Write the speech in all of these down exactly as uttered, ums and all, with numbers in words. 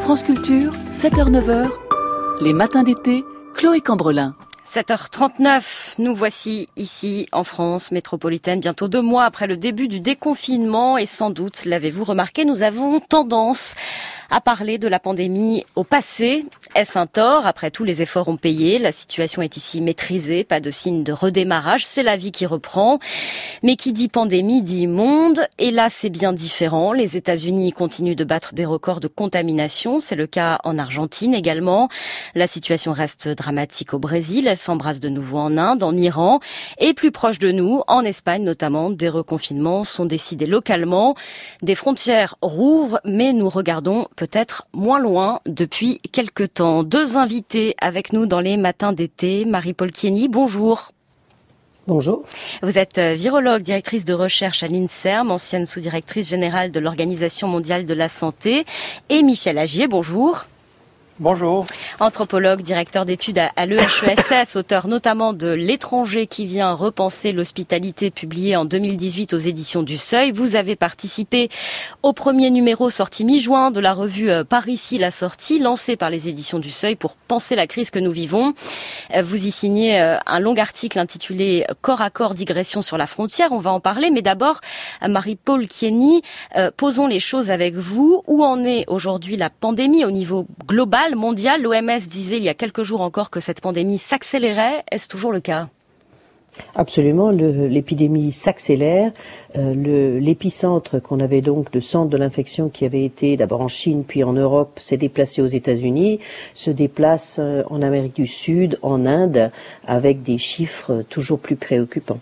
France Culture, sept heures neuf heures, les matins d'été, Chloé Cambrelin. sept heures trente-neuf, nous voici ici en France métropolitaine, bientôt deux mois après le début du déconfinement et sans doute, l'avez-vous remarqué, nous avons tendance à parler de la pandémie au passé. Est-ce un tort? Après tout, les efforts ont payé, la situation est ici maîtrisée, pas de signe de redémarrage, c'est la vie qui reprend. Mais qui dit pandémie dit monde, et là c'est bien différent. Les États-Unis continuent de battre des records de contamination, c'est le cas en Argentine également. La situation reste dramatique au Brésil, elle s'embrasse de nouveau en Inde, en Iran, et plus proche de nous, en Espagne notamment, des reconfinements sont décidés localement. Des frontières rouvrent, mais nous regardons peut-être moins loin depuis quelques temps. Deux invités avec nous dans les matins d'été. Marie-Paule Kieny, bonjour. Bonjour. Vous êtes virologue, directrice de recherche à l'INSERM, ancienne sous-directrice générale de l'Organisation mondiale de la santé. Et Michel Agier, bonjour. Bonjour. Anthropologue, directeur d'études à l'E H E S S, auteur notamment de L'étranger qui vient repenser l'hospitalité, publié en deux mille dix-huit aux éditions du Seuil. Vous avez participé au premier numéro sorti mi-juin de la revue Par ici la sortie, lancée par les éditions du Seuil pour penser la crise que nous vivons. Vous y signez un long article intitulé Corps à corps, digression sur la frontière. On va en parler, mais d'abord, Marie-Paule Kieny, posons les choses avec vous. Où en est aujourd'hui la pandémie au niveau global, mondial? L'O M S disait il y a quelques jours encore que cette pandémie s'accélérait. Est-ce toujours le cas? Absolument, le, l'épidémie s'accélère. Euh, le, l'épicentre qu'on avait donc, le centre de l'infection qui avait été d'abord en Chine puis en Europe, s'est déplacé aux États-Unis, se déplace euh, en Amérique du Sud, en Inde, avec des chiffres toujours plus préoccupants.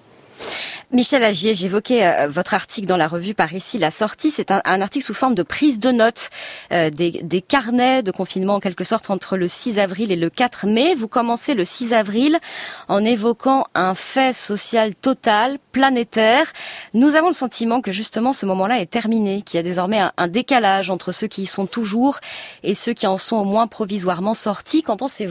Michel Agier, j'évoquais euh, votre article dans la revue Par ici la sortie. C'est un, un article sous forme de prise de notes, euh, des, des carnets de confinement en quelque sorte entre le six avril et le quatre mai. Vous commencez le six avril en évoquant un fait social total, planétaire. Nous avons le sentiment que justement ce moment-là est terminé, qu'il y a désormais un, un décalage entre ceux qui y sont toujours et ceux qui en sont au moins provisoirement sortis. Qu'en pensez-vous ?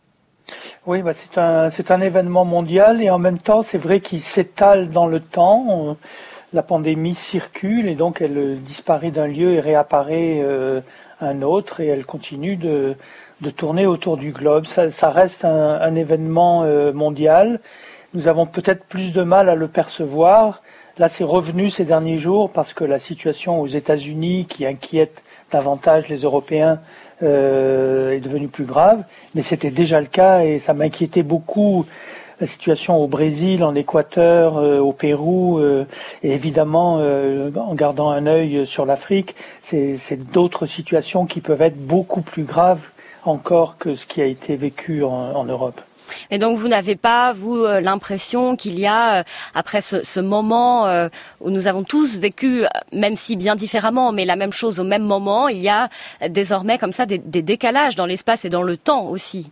Oui, bah c'est un c'est un événement mondial et en même temps c'est vrai qu'il s'étale dans le temps. La pandémie circule et donc elle disparaît d'un lieu et réapparaît euh, un autre et elle continue de de tourner autour du globe. Ça, ça reste un, un événement euh, mondial. Nous avons peut-être plus de mal à le percevoir. Là, c'est revenu ces derniers jours parce que la situation aux États-Unis, qui inquiète davantage les Européens, Euh, est devenu plus grave, mais c'était déjà le cas et ça m'inquiétait beaucoup. La situation au Brésil, en Équateur, euh, au Pérou, euh, et évidemment euh, en gardant un œil sur l'Afrique, c'est, c'est d'autres situations qui peuvent être beaucoup plus graves encore que ce qui a été vécu en, en Europe. Et donc vous n'avez pas, vous, euh, l'impression qu'il y a, euh, après ce, ce moment euh, où nous avons tous vécu, même si bien différemment, mais la même chose au même moment, il y a euh, désormais comme ça des, des décalages dans l'espace et dans le temps aussi.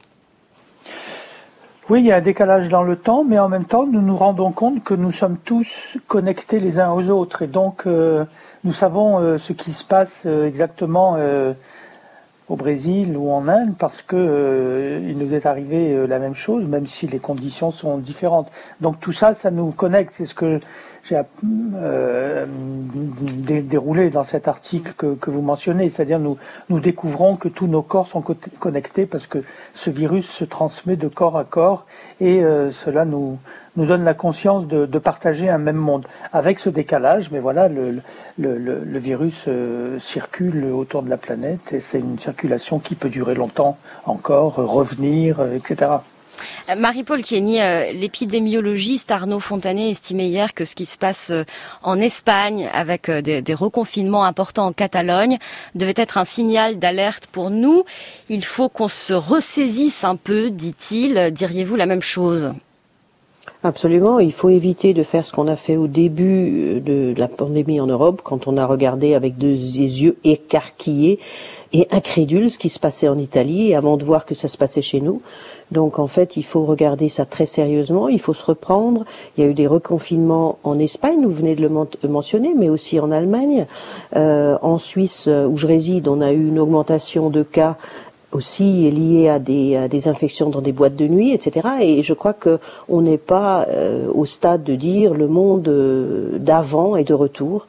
Oui, il y a un décalage dans le temps, mais en même temps, nous nous rendons compte que nous sommes tous connectés les uns aux autres. Et donc, euh, nous savons euh, ce qui se passe euh, exactement euh, au Brésil ou en Inde, parce que euh, il nous est arrivé euh, la même chose, même si les conditions sont différentes. Donc tout ça, ça nous connecte. C'est ce que j'ai euh, dé- déroulé dans cet article que, que vous mentionnez. C'est-à-dire nous nous découvrons que tous nos corps sont co- connectés parce que ce virus se transmet de corps à corps et euh, cela nous nous donne la conscience de, de partager un même monde. Avec ce décalage, mais voilà, le, le, le, le virus euh, circule autour de la planète et c'est une circulation qui peut durer longtemps encore, revenir, euh, et cetera. Marie-Paule Kieny, euh, l'épidémiologiste Arnaud Fontanet estimait hier que ce qui se passe euh, en Espagne avec euh, des, des reconfinements importants en Catalogne devait être un signal d'alerte pour nous. Il faut qu'on se ressaisisse un peu, dit-il. Diriez-vous la même chose ? Absolument, il faut éviter de faire ce qu'on a fait au début de la pandémie en Europe, quand on a regardé avec des yeux écarquillés et incrédules ce qui se passait en Italie avant de voir que ça se passait chez nous. Donc en fait, il faut regarder ça très sérieusement, il faut se reprendre. Il y a eu des reconfinements en Espagne, vous venez de le mentionner, mais aussi en Allemagne. Euh, en Suisse, où je réside, on a eu une augmentation de cas aussi liées à des, à des infections dans des boîtes de nuit, et cetera. Et je crois que on n'est pas euh, au stade de dire le monde euh, d'avant est de retour.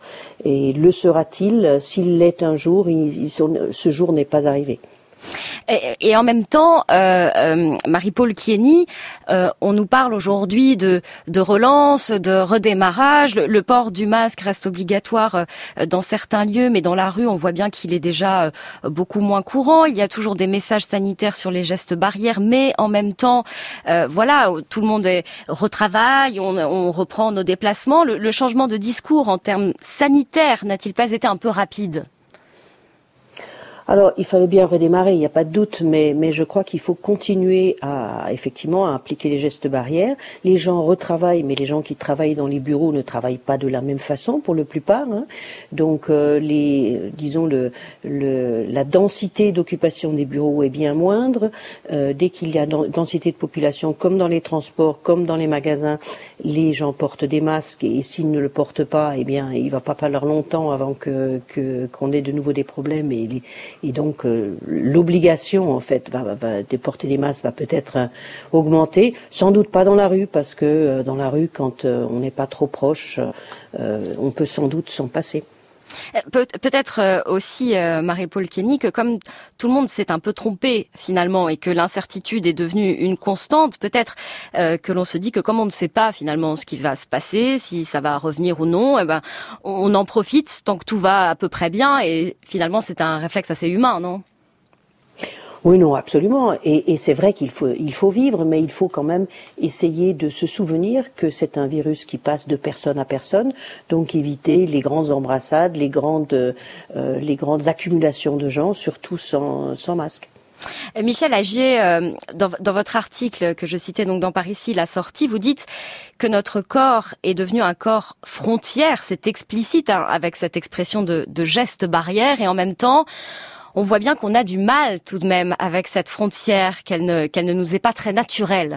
Et le sera-t-il? S'il l'est un jour, il, il, ce jour n'est pas arrivé. Et, et en même temps, euh, euh, Marie-Paule Kieny, euh, on nous parle aujourd'hui de, de relance, de redémarrage. Le, le port du masque reste obligatoire euh, dans certains lieux, mais dans la rue, on voit bien qu'il est déjà euh, beaucoup moins courant. Il y a toujours des messages sanitaires sur les gestes barrières, mais en même temps, euh, voilà, tout le monde est, retravaille, on, on reprend nos déplacements. Le, le changement de discours en termes sanitaires n'a-t-il pas été un peu rapide ? Alors, il fallait bien redémarrer, il n'y a pas de doute, mais, mais je crois qu'il faut continuer à, effectivement, à appliquer les gestes barrières. Les gens retravaillent, mais les gens qui travaillent dans les bureaux ne travaillent pas de la même façon, pour la plupart. Hein. Donc, euh, les, disons, le, le, la densité d'occupation des bureaux est bien moindre. Euh, dès qu'il y a une densité de population, comme dans les transports, comme dans les magasins, les gens portent des masques, et s'ils ne le portent pas, eh bien, il ne va pas falloir longtemps avant que, que, qu'on ait de nouveau des problèmes, et les, Et donc euh, l'obligation en fait va, va, va, de porter des masques va peut-être euh, augmenter, sans doute pas dans la rue, parce que euh, dans la rue, quand euh, on n'est pas trop proche, euh, on peut sans doute s'en passer. Pe- peut-être aussi, euh, Marie-Paule Kieny, que comme tout le monde s'est un peu trompé finalement et que l'incertitude est devenue une constante, peut-être euh, que l'on se dit que comme on ne sait pas finalement ce qui va se passer, si ça va revenir ou non, eh ben, on en profite tant que tout va à peu près bien, et finalement c'est un réflexe assez humain, non ? Oui, non, absolument. Et, et c'est vrai qu'il faut, il faut vivre, mais il faut quand même essayer de se souvenir que c'est un virus qui passe de personne à personne. Donc éviter les grandes embrassades, les grandes, euh, les grandes accumulations de gens, surtout sans, sans masque. Michel Agier, euh, dans, dans votre article que je citais donc dans Parisis, la sortie, vous dites que notre corps est devenu un corps frontière. C'est explicite hein, avec cette expression de, de geste barrière, et en même temps, on voit bien qu'on a du mal tout de même avec cette frontière, qu'elle ne, qu'elle ne nous est pas très naturelle.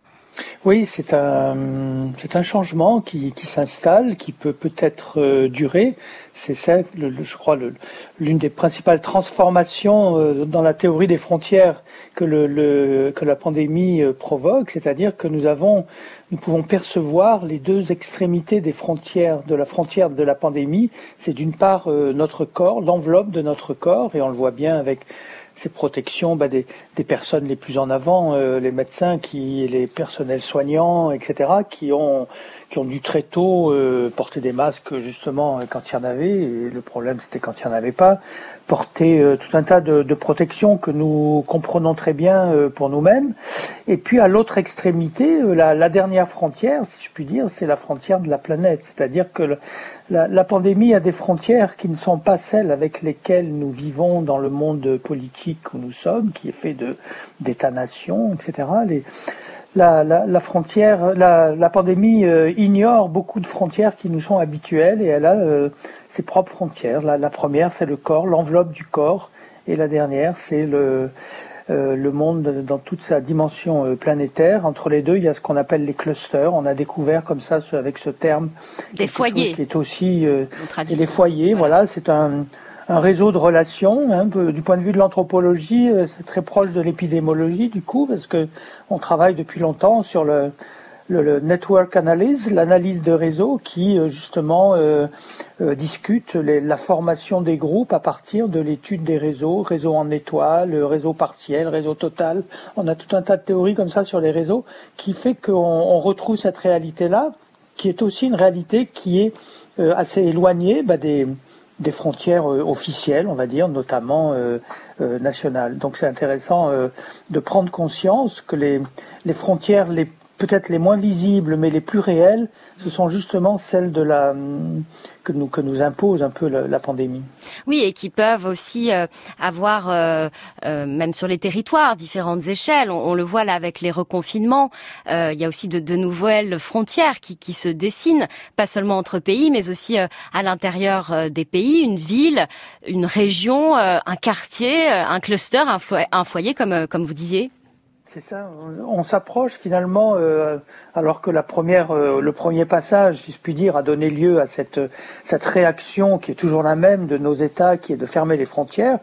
Oui, c'est un, c'est un changement qui, qui s'installe, qui peut peut-être euh, durer. C'est ça, le, le, je crois, le, l'une des principales transformations euh, dans la théorie des frontières que, le, le, que la pandémie euh, provoque, c'est-à-dire que nous avons, nous pouvons percevoir les deux extrémités des frontières, de la frontière de la pandémie. C'est d'une part euh, notre corps, l'enveloppe de notre corps, et on le voit bien avec ces protections bah, des, des personnes les plus en avant, euh, les médecins, qui, les personnels soignants, et cetera, qui ont, qui ont dû très tôt euh, porter des masques justement quand il y en avait. Et le problème, c'était quand il n'y en avait pas. Porter euh, tout un tas de, de protections que nous comprenons très bien euh, pour nous-mêmes. Et puis à l'autre extrémité, euh, la, la dernière frontière, si je puis dire, c'est la frontière de la planète. C'est-à-dire que le, la, la pandémie a des frontières qui ne sont pas celles avec lesquelles nous vivons dans le monde politique où nous sommes, qui est fait de d'États-nations, et cetera. Les, la, la, la frontière, la, la pandémie euh, ignore beaucoup de frontières qui nous sont habituelles, et elle a euh, ses propres frontières. La, la première, c'est le corps, l'enveloppe du corps, et la dernière, c'est le euh, le monde dans toute sa dimension euh, planétaire. Entre les deux, il y a ce qu'on appelle les clusters. On a découvert comme ça, avec ce terme, des foyers, qui est aussi euh, les foyers. Voilà, voilà c'est un un réseau de relations. Hein, du point de vue de l'anthropologie, euh, c'est très proche de l'épidémiologie du coup, parce que on travaille depuis longtemps sur le Le, le network analysis, l'analyse de réseau, qui justement euh, euh, discute les, la formation des groupes à partir de l'étude des réseaux, réseau en étoile, réseau partiel, réseau total. On a tout un tas de théories comme ça sur les réseaux, qui fait qu'on on retrouve cette réalité-là, qui est aussi une réalité qui est euh, assez éloignée bah, des, des frontières euh, officielles, on va dire, notamment euh, euh, nationales. Donc c'est intéressant euh, de prendre conscience que les, les frontières les peut-être les moins visibles, mais les plus réelles, ce sont justement celles de la que nous que nous impose un peu la, la pandémie. Oui, et qui peuvent aussi euh, avoir, euh, euh, même sur les territoires, différentes échelles. On, on le voit là avec les reconfinements. Euh, il y a aussi de, de nouvelles frontières qui, qui se dessinent, pas seulement entre pays, mais aussi euh, à l'intérieur euh, des pays, une ville, une région, euh, un quartier, euh, un cluster, un, fo- un foyer, comme euh, comme vous disiez. C'est ça, on s'approche finalement, euh, alors que la première, euh, le premier passage, si je puis dire, a donné lieu à cette, cette réaction qui est toujours la même de nos États, qui est de fermer les frontières.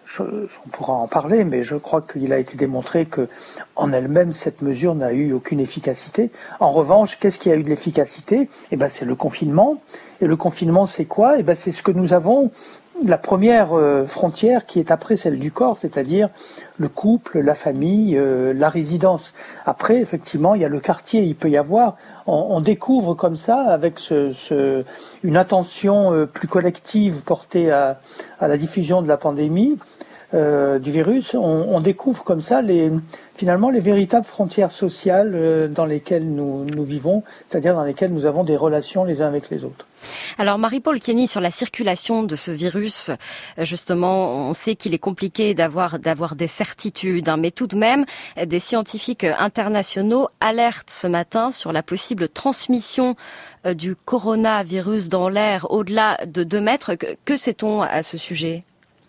je, on pourra en parler, mais je crois qu'il a été démontré que, en elle-même, cette mesure n'a eu aucune efficacité. En revanche, qu'est-ce qui a eu de l'efficacité? Eh ben, c'est le confinement. Et le confinement, c'est quoi? Eh ben, c'est ce que nous avons. La première euh, frontière qui est après celle du corps, c'est-à-dire le couple, la famille, euh, la résidence. Après, effectivement, il y a le quartier. Il peut y avoir, on, on découvre comme ça, avec ce, ce, une attention euh, plus collective portée à, à la diffusion de la pandémie, euh, du virus, on, on découvre comme ça les, finalement les véritables frontières sociales euh, dans lesquelles nous, nous vivons, c'est-à-dire dans lesquelles nous avons des relations les uns avec les autres. Alors Marie-Paule Kenny, sur la circulation de ce virus, justement, on sait qu'il est compliqué d'avoir d'avoir des certitudes, hein, mais tout de même, des scientifiques internationaux alertent ce matin sur la possible transmission du coronavirus dans l'air au-delà de deux mètres. Que, que sait-on à ce sujet ?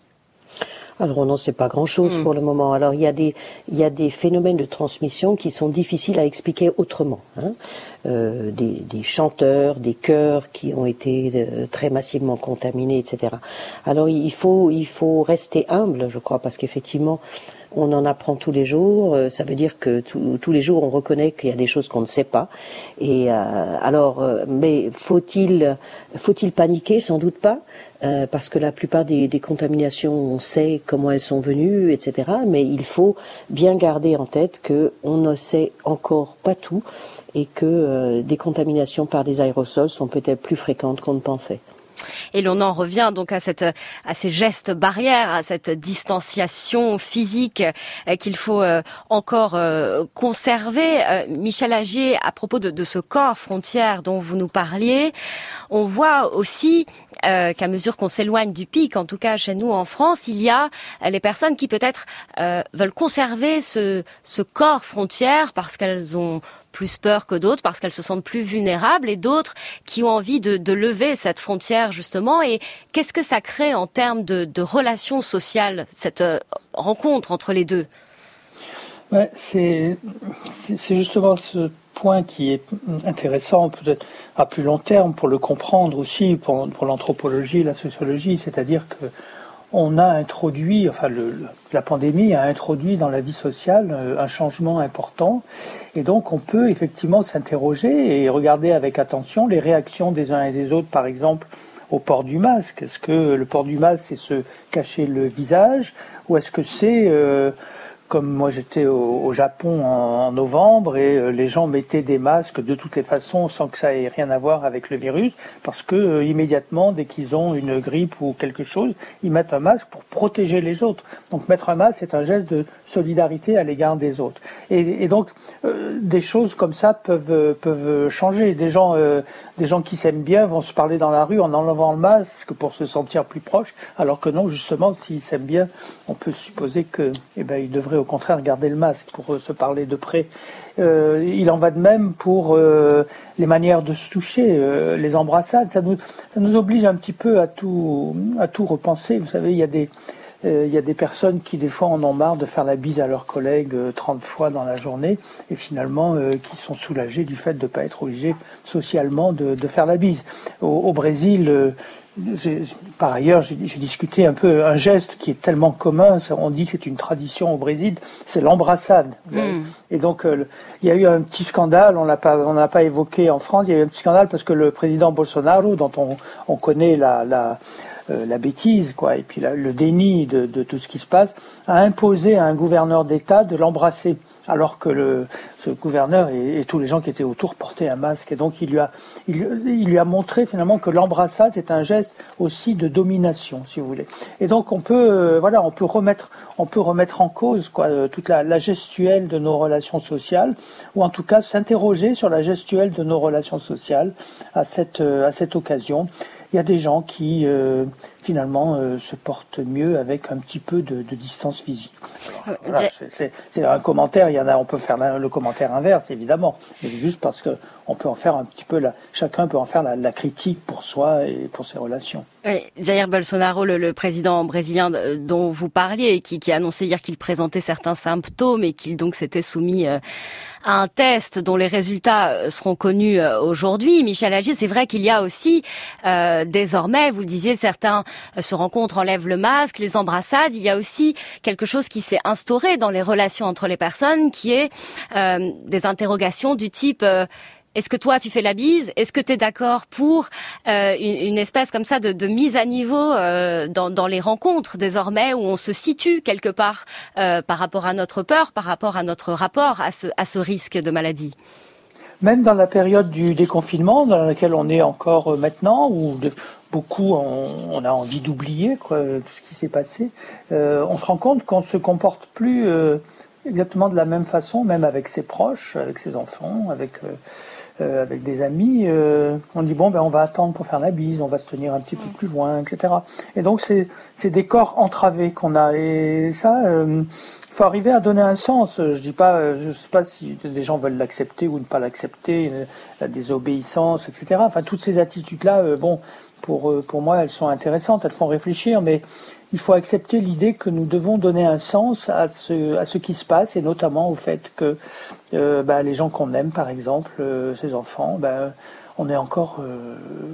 Alors on n'en sait pas grand-chose mmh. pour le moment. Alors il y a des il y a des phénomènes de transmission qui sont difficiles à expliquer autrement. Hein. Euh, des, des chanteurs, des chœurs qui ont été euh, très massivement contaminés, et cetera. Alors il faut il faut rester humble, je crois, parce qu'effectivement on en apprend tous les jours. Euh, ça veut dire que tout, tous les jours on reconnaît qu'il y a des choses qu'on ne sait pas. Et euh, alors, euh, mais faut-il faut-il paniquer? Sans doute pas. Euh, parce que la plupart des, des contaminations, on sait comment elles sont venues, et cetera. Mais il faut bien garder en tête que on ne sait encore pas tout et que euh, des contaminations par des aérosols sont peut-être plus fréquentes qu'on ne pensait. Et l'on en revient donc à cette, à ces gestes barrières, à cette distanciation physique euh, qu'il faut euh, encore euh, conserver. Euh, Michel Agier, à propos de, de ce corps frontière dont vous nous parliez, on voit aussi euh, qu'à mesure qu'on s'éloigne du pic, en tout cas chez nous en France, il y a euh, les personnes qui peut-être euh, veulent conserver ce, ce corps frontière parce qu'elles ont plus peur que d'autres, parce qu'elles se sentent plus vulnérables, et d'autres qui ont envie de, de lever cette frontière justement. Et qu'est-ce que ça crée en termes de, de relations sociales, cette euh, rencontre entre les deux? Ouais, c'est, c'est justement ce point qui est intéressant, peut-être à plus long terme, pour le comprendre aussi, pour, pour l'anthropologie, la sociologie, c'est-à-dire que on a introduit, enfin le, le, la pandémie a introduit dans la vie sociale euh, un changement important, et donc on peut effectivement s'interroger et regarder avec attention les réactions des uns et des autres, par exemple au port du masque. Est-ce que le port du masque, c'est se cacher le visage, ou est-ce que c'est euh, comme moi j'étais au, au Japon en, en novembre et euh, les gens mettaient des masques de toutes les façons sans que ça ait rien à voir avec le virus, parce que euh, immédiatement, dès qu'ils ont une grippe ou quelque chose, ils mettent un masque pour protéger les autres. Donc mettre un masque, c'est un geste de solidarité à l'égard des autres. Et, et donc euh, des choses comme ça peuvent peuvent changer. Des gens euh, des gens qui s'aiment bien vont se parler dans la rue en enlevant le masque pour se sentir plus proches, alors que non, justement, s'ils s'aiment bien, on peut supposer que eh ben ils devraient au contraire garder le masque pour euh, se parler de près. Euh, il en va de même pour euh, les manières de se toucher, euh, les embrassades. Ça nous, ça nous oblige un petit peu à tout, à tout repenser. Vous savez, il y a des, euh, il y a des personnes qui des fois en ont marre de faire la bise à leurs collègues euh, trente fois dans la journée, et finalement euh, qui sont soulagés du fait de ne pas être obligés socialement de, de faire la bise. Au, au Brésil, euh, J'ai, par ailleurs, j'ai, j'ai discuté un peu un geste qui est tellement commun. On dit que c'est une tradition au Brésil, c'est l'embrassade. Mm. Et donc, euh, il y a eu un petit scandale. On l'a pas, on n'a pas évoqué en France. Il y a eu un petit scandale parce que le président Bolsonaro, dont on, on connaît la, la, euh, la bêtise, quoi, et puis la, le déni de, de tout ce qui se passe, a imposé à un gouverneur d'État de l'embrasser, alors que le, ce gouverneur et, et tous les gens qui étaient autour portaient un masque. Et donc il lui a, il, il lui a montré finalement que l'embrassade c'est un geste aussi de domination, si vous voulez. Et donc on peut, euh, voilà, on peut remettre, on peut remettre en cause quoi, euh, toute la, la gestuelle de nos relations sociales, ou en tout cas s'interroger sur la gestuelle de nos relations sociales à cette, euh, à cette occasion. Il y a des gens qui euh, finalement euh, se portent mieux avec un petit peu de, de distance physique. Alors, voilà, c'est, c'est, c'est un commentaire. Il y en a, on peut faire la, le commentaire inverse évidemment, mais juste parce que on peut en faire un petit peu la, chacun peut en faire la, la critique pour soi et pour ses relations. Oui, Jair Bolsonaro, le, le président brésilien dont vous parliez, qui, qui a annoncé hier qu'il présentait certains symptômes et qu'il donc s'était soumis euh, à un test dont les résultats seront connus euh, aujourd'hui. Michel Agier, c'est vrai qu'il y a aussi euh, désormais, vous le disiez, certains se rencontrent, enlèvent le masque, les embrassades. Il y a aussi quelque chose qui s'est instauré dans les relations entre les personnes, qui est euh, des interrogations du type euh, est-ce que toi tu fais la bise? Est-ce que tu es d'accord pour euh, une, une espèce comme ça de, de mise à niveau euh, dans, dans les rencontres désormais, où on se situe quelque part euh, par rapport à notre peur, par rapport à notre rapport à ce, à ce risque de maladie? Même dans la période du déconfinement, dans laquelle on est encore maintenant, où de, beaucoup on, on a envie d'oublier quoi, tout ce qui s'est passé, euh, on se rend compte qu'on ne se comporte plus euh, exactement de la même façon, même avec ses proches, avec ses enfants, avec... Euh, Euh, avec des amis, euh, on dit bon ben on va attendre pour faire la bise, on va se tenir un petit peu plus loin, et cetera. Et donc c'est c'est des corps entravés qu'on a, et ça, il euh, faut arriver à donner un sens. Je dis pas, je sais pas si des gens veulent l'accepter ou ne pas l'accepter, la désobéissance, et cetera. Enfin toutes ces attitudes là, euh, bon pour pour moi elles sont intéressantes, elles font réfléchir, mais il faut accepter l'idée que nous devons donner un sens à ce, à ce qui se passe, et notamment au fait que euh, bah, les gens qu'on aime, par exemple, euh, ces enfants, bah, on est encore, euh,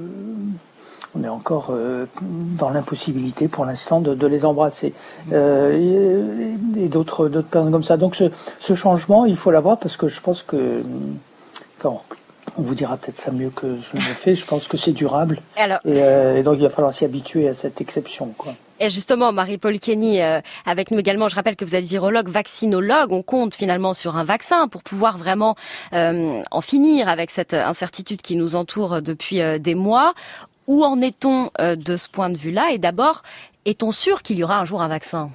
on est encore euh, dans l'impossibilité pour l'instant de, de les embrasser. Euh, et, et d'autres, d'autres personnes comme ça. Donc ce, ce changement, il faut l'avoir, parce que je pense que... Enfin, on vous dira peut-être ça mieux que je le fais. Je pense que c'est durable. Alors, et, euh, et donc il va falloir s'y habituer à cette exception, quoi. Et justement, Marie-Paul Kenny, euh, avec nous également, je rappelle que vous êtes virologue, vaccinologue. On compte finalement sur un vaccin pour pouvoir vraiment euh, en finir avec cette incertitude qui nous entoure depuis euh, des mois. Où en est-on euh, de ce point de vue-là? Et d'abord, est-on sûr qu'il y aura un jour un vaccin?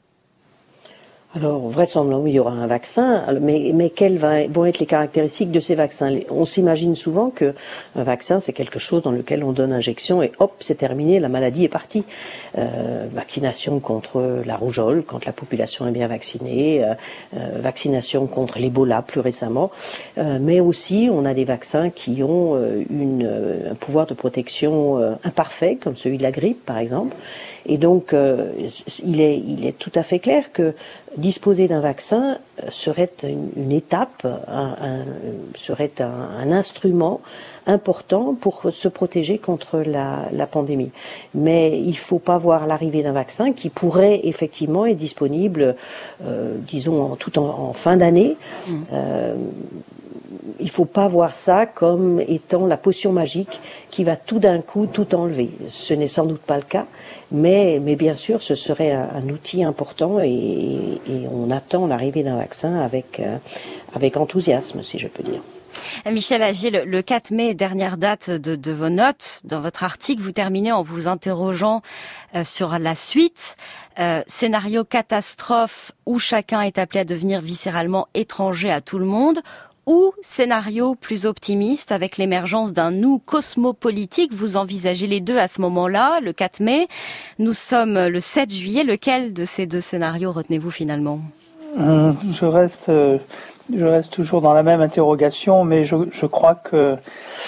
Alors, vraisemblablement, il y aura un vaccin, mais, mais quelles vont être les caractéristiques de ces vaccins? On s'imagine souvent que un vaccin, c'est quelque chose dans lequel on donne injection et hop, c'est terminé, la maladie est partie. Euh, vaccination contre la rougeole, quand la population est bien vaccinée, euh, euh, vaccination contre l'Ebola plus récemment, euh, mais aussi on a des vaccins qui ont euh, une, euh, un pouvoir de protection euh, imparfait, comme celui de la grippe, par exemple. Et donc, euh, il est, il est tout à fait clair que disposer d'un vaccin serait une, une étape, un, un, serait un, un instrument important pour se protéger contre la, la pandémie. Mais il ne faut pas voir l'arrivée d'un vaccin qui pourrait effectivement être disponible, euh, disons, en, tout en, en fin d'année. Mmh. Euh, il ne faut pas voir ça comme étant la potion magique qui va tout d'un coup tout enlever. Ce n'est sans doute pas le cas, mais, mais bien sûr, ce serait un, un outil important, et, et on attend l'arrivée d'un vaccin avec, euh, avec enthousiasme, si je peux dire. Michel Agier, le, le quatre mai, dernière date de, de vos notes, dans votre article, vous terminez en vous interrogeant euh, sur la suite. Euh, scénario catastrophe où chacun est appelé à devenir viscéralement étranger à tout le monde, ou scénario plus optimiste avec l'émergence d'un nous cosmopolitique. Vous envisagez les deux à ce moment-là, le quatre mai. Nous sommes le sept juillet. Lequel de ces deux scénarios retenez-vous finalement? euh, Je reste... Euh... Je reste toujours dans la même interrogation, mais je, je crois que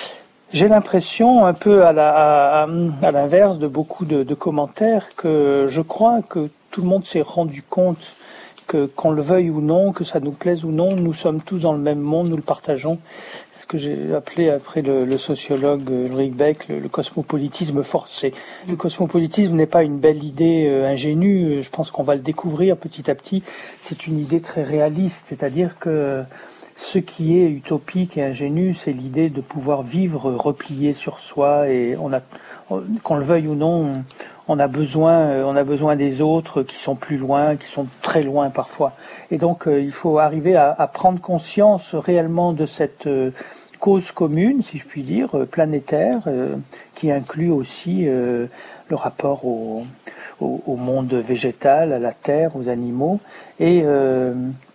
j'ai l'impression, un peu à, la, à, à l'inverse de beaucoup de, de commentaires, que je crois que tout le monde s'est rendu compte que, qu'on le veuille ou non, que ça nous plaise ou non, nous sommes tous dans le même monde, nous le partageons. Ce que j'ai appelé après le, le sociologue Ulrich Beck, le, le cosmopolitisme forcé. Le cosmopolitisme n'est pas une belle idée euh, ingénue, je pense qu'on va le découvrir petit à petit. C'est une idée très réaliste, c'est-à-dire que ce qui est utopique et ingénu, c'est l'idée de pouvoir vivre replié sur soi, et on a, qu'on le veuille ou non, on a besoin, on a besoin des autres qui sont plus loin, qui sont très loin parfois. Et donc, il faut arriver à, à prendre conscience réellement de cette cause commune, si je puis dire, planétaire, euh, qui inclut aussi euh, le rapport au, au, au monde végétal, à la terre, aux animaux, et euh,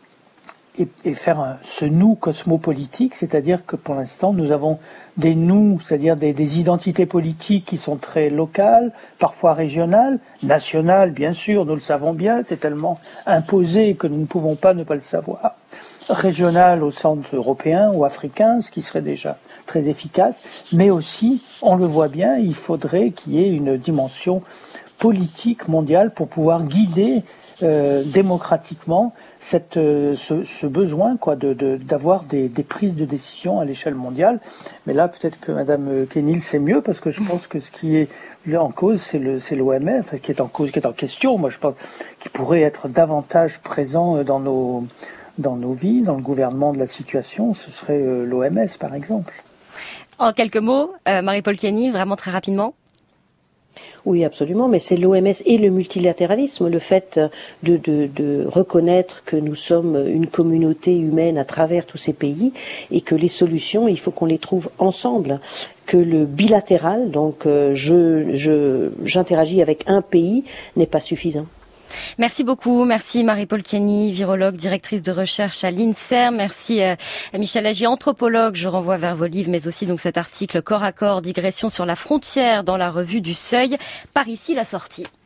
Et, et faire un, ce nous cosmopolitique, c'est-à-dire que pour l'instant nous avons des nous, c'est-à-dire des, des identités politiques qui sont très locales, parfois régionales, nationales bien sûr, nous le savons bien, c'est tellement imposé que nous ne pouvons pas ne pas le savoir, régionales au sens européen ou africain, ce qui serait déjà très efficace, mais aussi, on le voit bien, il faudrait qu'il y ait une dimension politique mondiale pour pouvoir guider euh, démocratiquement cette, euh, ce, ce besoin quoi, de, de, d'avoir des, des prises de décision à l'échelle mondiale. Mais là, peut-être que Madame Kenil sait mieux, parce que je pense que ce qui est en cause, c'est, le, c'est l'O M S, qui est en cause, qui est en question. Moi, je pense qui pourrait être davantage présent dans nos dans nos vies, dans le gouvernement de la situation. Ce serait euh, l'O M S, par exemple. En quelques mots, euh, Marie-Paule Kenil, vraiment très rapidement. Oui, absolument, mais c'est l'O M S et le multilatéralisme, le fait de, de, de reconnaître que nous sommes une communauté humaine à travers tous ces pays et que les solutions, il faut qu'on les trouve ensemble, que le bilatéral, donc euh, je, je, j'interagis avec un pays, n'est pas suffisant. Merci beaucoup. Merci Marie-Paule Kenil, virologue, directrice de recherche à l'INSERM. Merci à Michel Agier, anthropologue. Je renvoie vers vos livres, mais aussi donc cet article Corps à corps, digression sur la frontière dans la revue du Seuil. Par ici la sortie.